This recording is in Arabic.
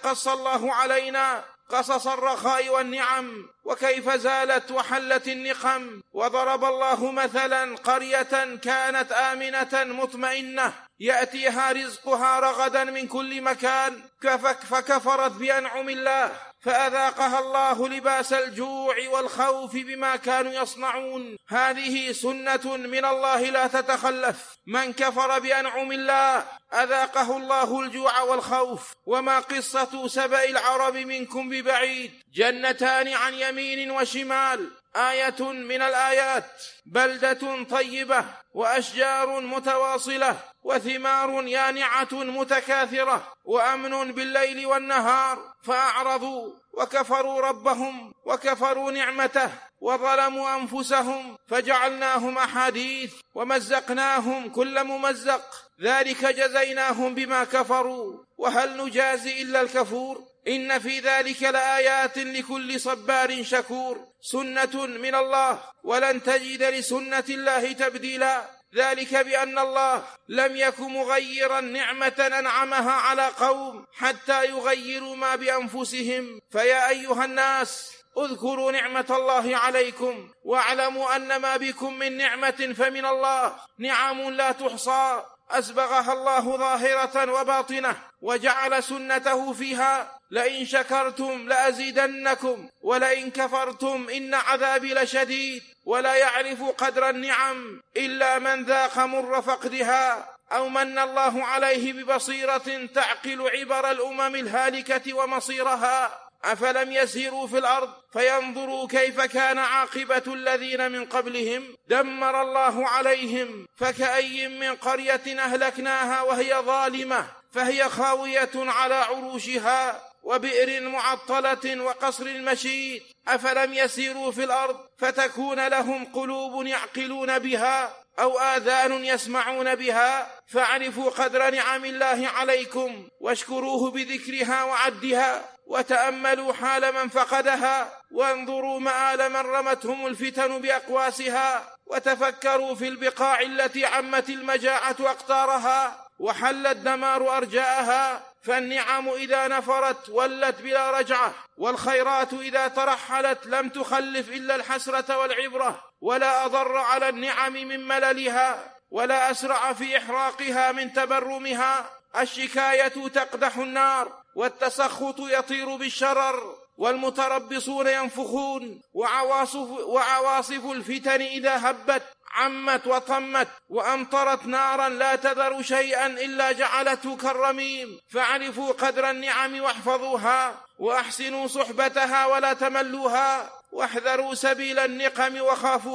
قص الله علينا قصص الرخاء والنعم وكيف زالت وحلت النقم، وضرب الله مثلا قرية كانت آمنة مطمئنة يأتيها رزقها رغدا من كل مكان فكفرت بأنعم الله فأذاقها الله لباس الجوع والخوف بما كانوا يصنعون. هذه سنة من الله لا تتخلف، من كفر بأنعم الله أذاقه الله الجوع والخوف. وما قصة سبأ العرب منكم ببعيد، جنتان عن يمين وشمال، آية من الآيات، بلدة طيبة وأشجار متواصلة وثمار يانعة متكاثرة وأمن بالليل والنهار، فأعرضوا وكفروا ربهم وكفروا نعمته وظلموا أنفسهم فجعلناهم أحاديث ومزقناهم كل ممزق، ذلك جزيناهم بما كفروا وهل نجازي إلا الكفور. إن في ذلك لآيات لكل صبار شكور. سنة من الله ولن تجد لسنة الله تبديلا، ذلك بأن الله لم يكن مغيرا نعمة أنعمها على قوم حتى يغيروا ما بأنفسهم. فيا أيها الناس اذكروا نعمة الله عليكم واعلموا أن ما بكم من نعمة فمن الله، نعم لا تحصى أسبغها الله ظاهرة وباطنة وجعل سنته فيها، لئن شكرتم لأزيدنكم ولئن كفرتم إن عذابي لشديد. ولا يعرف قدر النعم إلا من ذاق مر فقدها أو من الله عليه ببصيرة تعقل عبر الأمم الهالكة ومصيرها. أفلم يسيروا في الأرض فينظروا كيف كان عاقبة الذين من قبلهم، دمر الله عليهم فكأي من قرية أهلكناها وهي ظالمة فهي خاوية على عروشها وبئر معطلة وقصر مشيد. أفلم يسيروا في الأرض فتكون لهم قلوب يعقلون بها أو آذان يسمعون بها فاعرفوا قدر نعم الله عليكم واشكروه بذكرها وعدها، وتأملوا حال من فقدها وانظروا مآل من رمتهم الفتن بأقواسها، وتفكروا في البقاع التي عمت المجاعة أقطارها وحل الدمار أرجاءها. فالنعم إذا نفرت ولت بلا رجعة، والخيرات إذا ترحلت لم تخلف إلا الحسرة والعبرة. ولا أضر على النعم من مللها ولا أسرع في إحراقها من تبرمها. الشكاية تقدح النار والتسخط يطير بالشرر والمتربصون ينفخون، وعواصف الفتن إذا هبت عمت وطمت وأمطرت نارا لا تذر شيئا إلا جعلته كالرميم. فاعرفوا قدر النعم واحفظوها وأحسنوا صحبتها ولا تملوها، واحذروا سبيل النقم وخافوا